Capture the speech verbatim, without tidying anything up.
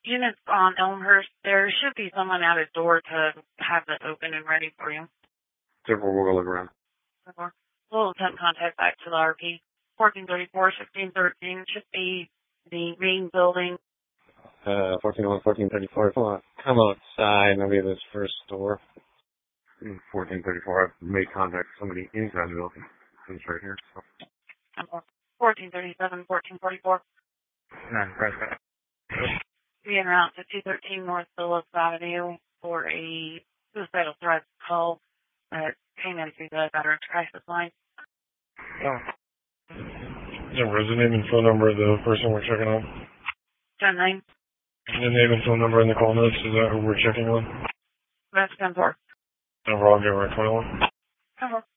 units on Elmhurst. There should be someone at his door to have that open and ready for you. Therefore, we'll go look around. We'll attempt contact back to the R P. fourteen thirty-four, sixteen thirteen should be the main building. Uh, fourteen oh one, fourteen thirty-four. Come on. Come outside. Maybe this first door. fourteen thirty-four. I've made contact with somebody inside the building. He's right here. So. fourteen thirty-seven, fourteen forty-four. Nine, press that. Being around fifty thirteen North Phillips Avenue for a suicidal threat call that came in through the Veterans Crisis Line. Oh. Yeah, where's the name and phone number of the person we're checking on? ten nine. And the name and phone number in the call notes, is that who we're checking on? That's ten four. And we're all give her a twenty-one? ten four.